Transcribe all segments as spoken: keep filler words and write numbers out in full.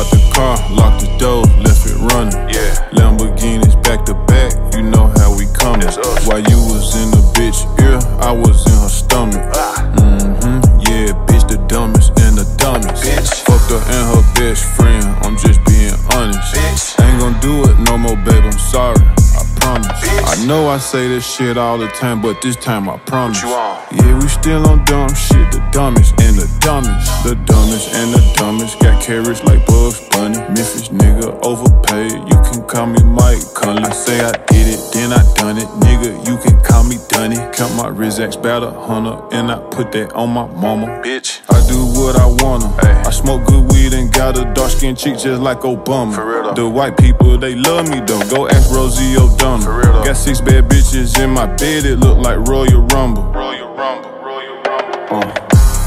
out the car, locked the door, left it running. Yeah. Lamborghinis back to back, you know how we coming. While you was in the bitch ear, I was in her stomach. Ah. Mm-hmm, yeah, bitch the dumbest and the dumbest. Bitch. Fucked her and her best friend, I'm just being honest. Bitch. Ain't gon' do it no more, babe, I'm sorry, I promise. Bitch. I know I say this shit all the time, but this time I promise. What you on? Yeah, we still on dumb shit, the dumbest and the dumbest. The dumbest and the dumbest, got carrots like Bugs Bunny. Memphis nigga overpaid, you can call me Mike Conley. I say I did it, then I done it, nigga, you can call me Dunny. Count my Rizaks, about a hundred, and I put that on my mama. Bitch. I do what I wanna. Ay. I smoke good weed and got a dark skinned chick just like Obama. For real though. The white people, they love me though. Go ask Rosie O'Donnell. For real though. Got six bad bitches in my bed, it look like Royal Rumble. Royal Rumble, Royal Rumble. Uh.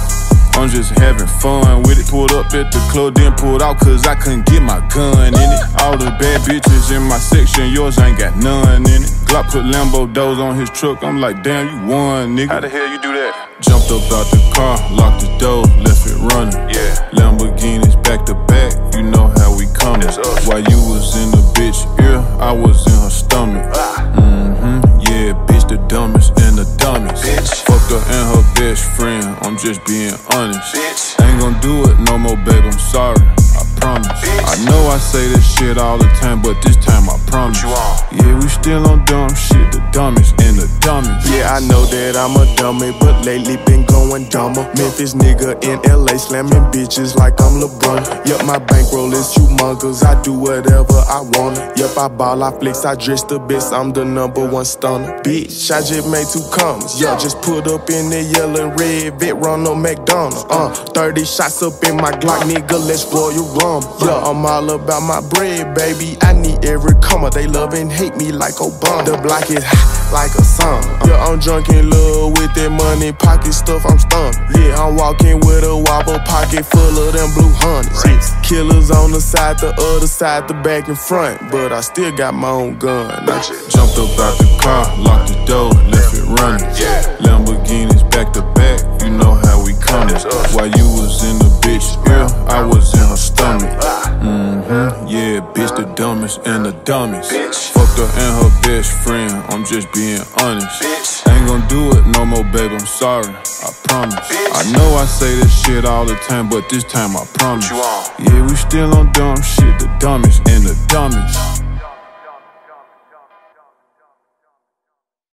I'm just having fun with it. Pulled up at the club, then pulled out cause I couldn't get my gun in it. All the bad bitches in my section, yours ain't got none in it. Glock put Lambo doors on his truck, I'm like, damn, you won, nigga. How the hell you do that? Jumped up out the car, locked the door, left it running. Yeah. Lamborghinis back to back, you know how we coming. That's us. While you was in the bitch ear, I was in her stomach. Ah. Mm-hmm, yeah, bitch the dumbest and the dumbest. Bitch. Fucked her and her best friend, I'm just being honest. Bitch. Ain't gon' do it no more, babe, I'm sorry, I promise. Bitch. I know I say this shit all the time, but this time I promise. What you on? Yeah, we still on dumb shit, the dumbest and the dumbest. Yeah, I know that I'm a dummy, but lately been going dumber. Memphis nigga in L A slamming bitches like I'm LeBron. Yup, my bankroll is humongous, I do whatever I wanna. Yup, I ball, I flex, I dress the best, I'm the number one stunner. Bitch, I just made two commas, yeah, just put up in the yellow and red, Vet Ronald McDonald. Uh, thirty shots up in my Glock, nigga, let's Royal Rumble. Yeah, I'm all about my bread, baby, I need every comma. They love and hate me like Obama. The block is hot like a summer. Yeah, I'm drunk in love with that money, pocket stuff, I'm stumped. Yeah, I'm walking with a wobble pocket full of them blue hundreds. Yeah. Killers on the side, the other side, the back and front, but I still got my own gun. I just Jumped up out the car, locked the door, left it running. Yeah. Lamborghinis back to back, you know how we coming. That's us. While you was in the bitch ear, I was in her stomach. Mm-hmm, yeah, bitch the dumbest and the dumbest. Bitch. Fucked her and her best friend, I'm just being honest. Bitch. Ain't gon' do it no more, babe, I'm sorry, I promise. Bitch. I know I say this shit all the time, but this time I promise. What you on? Yeah, we still on dumb shit, the dumbest and the dumbest.